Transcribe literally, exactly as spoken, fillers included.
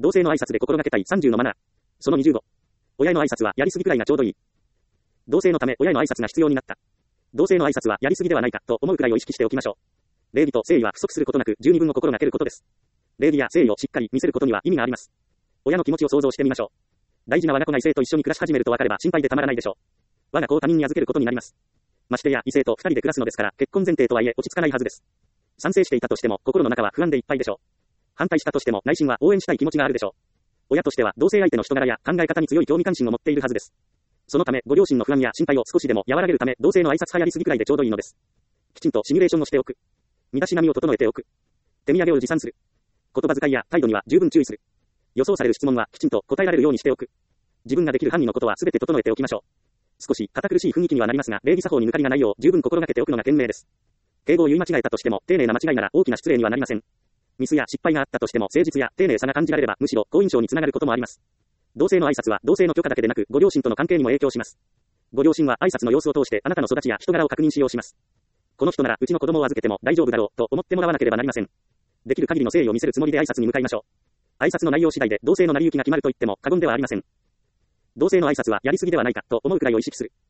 同性の挨拶で心がけたいさんじゅうのマナー。そのにじゅうご。親への挨拶はやりすぎくらいがちょうどいい。同性のため親への挨拶が必要になった。同性の挨拶はやりすぎではないかと思うくらいを意識しておきましょう。礼儀と誠意は不足することなく十二分を心がけることです。礼儀や誠意をしっかり見せることには意味があります。親の気持ちを想像してみましょう。大事な我が子が異性と一緒に暮らし始めると分かれば心配でたまらないでしょう。我が子を他人に預けることになります。ましてや異性と二人で暮らすのですから結婚前提とはいえ落ち着かないはずです。賛成していたとしても心の中は不安でいっぱいでしょう。反対したとしても内心は応援したい気持ちがあるでしょう。親としては同性相手の人柄や考え方に強い興味関心を持っているはずです。そのためご両親の不安や心配を少しでも和らげるため同性の挨拶はやりすぎくらいでちょうどいいのです。きちんとシミュレーションをしておく。身だしなみを整えておく。手土産を持参する。言葉遣いや態度には十分注意する。予想される質問はきちんと答えられるようにしておく。自分ができる範囲のことはすべて整えておきましょう。少し堅苦しい雰囲気にはなりますが、礼儀作法に抜かりがないよう十分心がけておくのが賢明です。敬語を言い間違えたとしても丁寧な間違いなら大きな失礼にはなりません。ミスや失敗があったとしても誠実や丁寧さが感じられればむしろ好印象につながることもあります。同性の挨拶は同性の許可だけでなくご両親との関係にも影響します。ご両親は挨拶の様子を通してあなたの育ちや人柄を確認しようします。この人ならうちの子供を預けても大丈夫だろうと思ってもらわなければなりません。できる限りの誠意を見せるつもりで挨拶に向かいましょう。挨拶の内容次第で同性の成り行きが決まると言っても過言ではありません。同性の挨拶はやりすぎではないかと思うくらいを意識する。